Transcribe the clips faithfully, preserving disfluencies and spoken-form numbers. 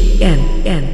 T N N.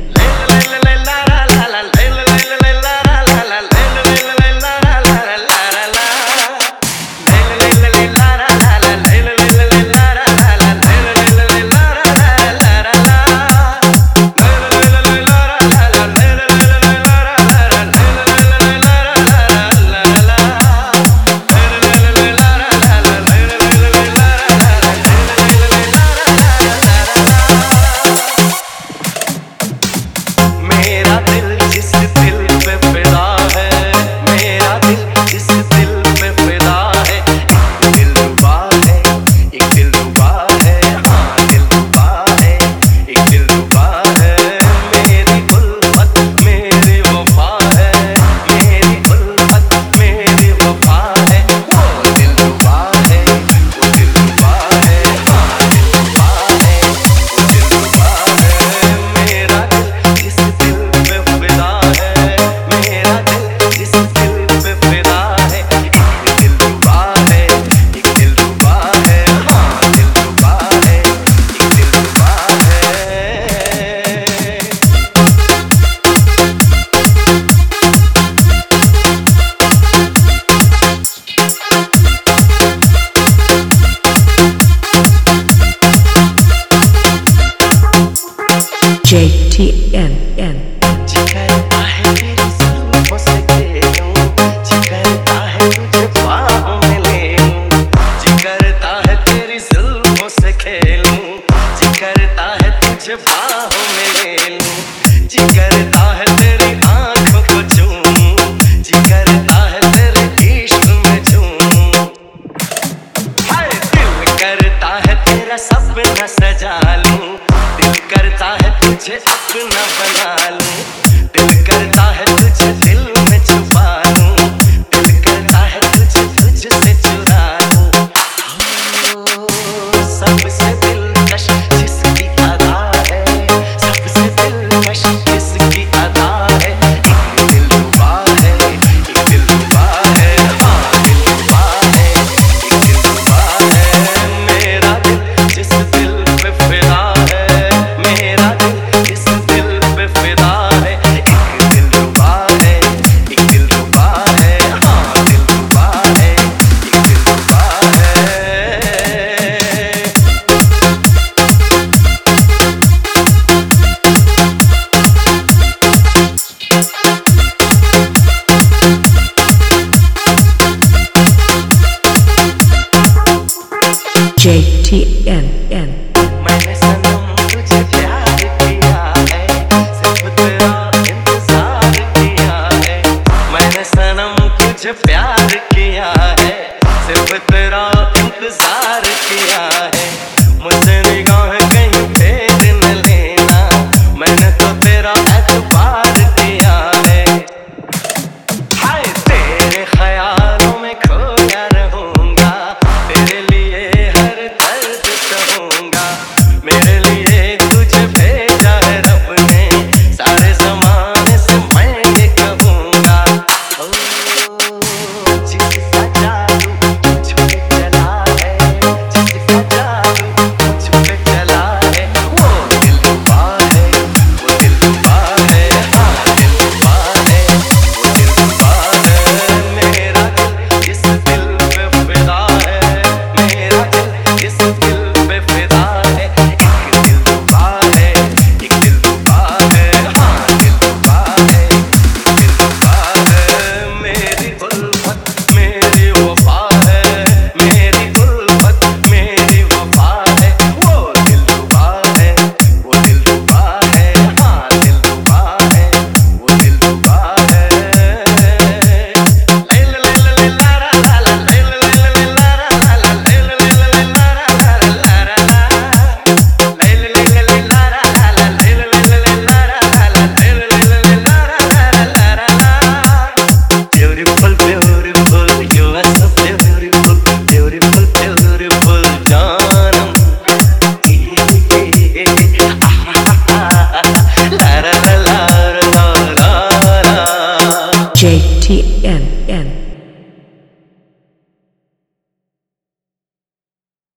J T N N. जिगरता है तेरी जुल्फों से खेलूं, जिगरता है तुझे बाहों में ले लूं, जिगरता है तेरी जुल्फों से खेलूं, जिगरता है तुझे बाहों में ले लूं, जिगरता है तेरी आंखों को चूमूं, जिगरता है तेरे इश्क में झूमूं। हाय दिल करता है तेरा सपना सजा लूं, दिल करता है तुझे अपना बना लूं, दिल करता है तुझे दिल में छुपा लूं, दिल करता है तुझे तुझसे चुरा लूं। सबसे दिलकश जिसकी अदा है, सबसे दिलकश जिसकी अदा है, एक दिलरुबा है, एक दिलरुबा है, हाँ दिलरुबा है, एक दिलरुबा है। मेरा दिल जिस दिल पे फिदा है, मेरा दिल जिस दिल पे फिदा है, एक दिलरुबा है, एक दिलरुबा है, हाँ दिलरुबा है, एक दिलरुबा है। J T N N. मैंने सनम तुझे प्यार किया है, सिर्फ तेरा इंतजार किया है, मैंने सनम तुझे प्यार किया है, सिर्फ तेरा इंतजार किया है। मुझसे निगाह कहीं फेर न लेना, मैंने तो तेरा एतबार किया है। हाय तेरे ख्यालों में खोया रहूंगा, तेरे लिए हर दर्द सहूंगा, मेरे लिए तुझे भेजा है रब ने, सारे ज़माने से मैं ये कहूँगा। ओ जिसका जादू मुझ पे चला है, जिसका जादू मुझ पे चला है, वो दिलरुबा है, वो दिलरुबा है, हाँ दिलरुबा है, वो दिलरुबा है। मेरा दिल जिस दिल पे फिदा है, मेरा दिल जिस दिल पे फिदा है, एक दिलरुबा है, एक दिलरुबा है, हाँ दिलरुबा है, एक दिलरुबा है। मेरी उल्फत मेरी वफा है, मेरी उल्फत मेरी वफा है, वो दिलरुबा है, वो दिलरुबा है, हाँ दिलरुबा है, वो दिलरुबा है। Beautiful, beautiful, you are so beautiful, beautiful, beautiful, जानम। La la la la la la la. J T N